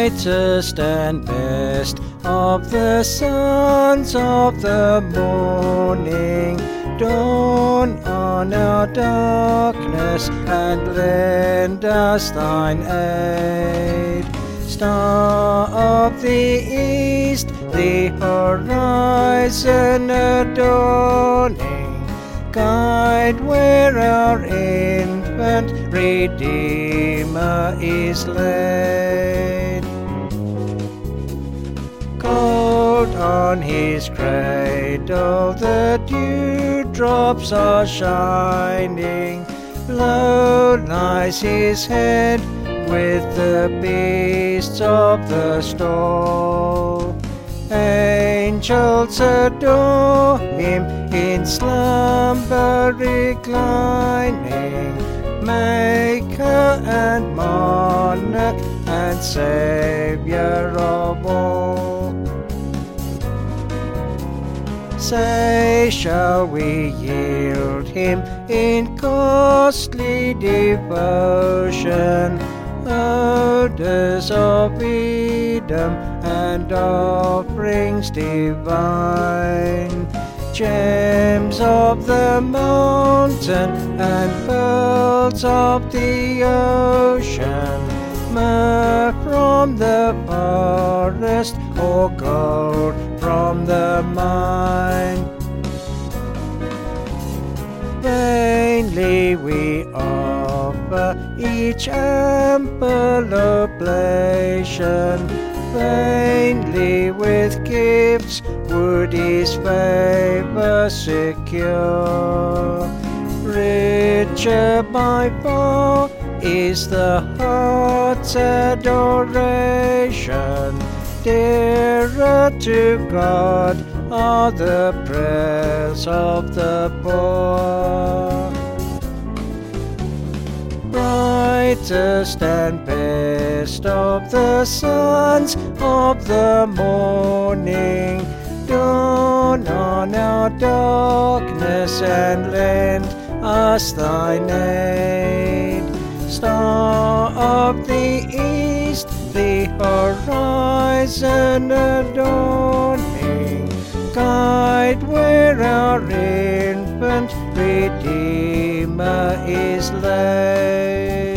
brightest and best of the sons of the morning, dawn on our darkness and lend us thine aid. Star of the east, the horizon adorning, guide where our infant Redeemer is laid. Cold on his cradle the dewdrops are shining, low lies his head with the beasts of the stall. Angels adore him in slumber reclining, Maker and Monarch and Saviour of all. Say, shall we yield him in costly devotion odors of Edom and offerings divine, gems of the mountain and pearls of the ocean, myrrh from the forest or gold from the mine? Vainly we offer each ample oblation, vainly with gifts would his favour secure. Richer by far is the heart's adoration, dearer to God are the prayers of the poor. Brightest and best of the sons of the morning, dawn on our darkness and lend us thine aid. Star of the east, the horizon adorning, guide where our infant Redeemer is laid.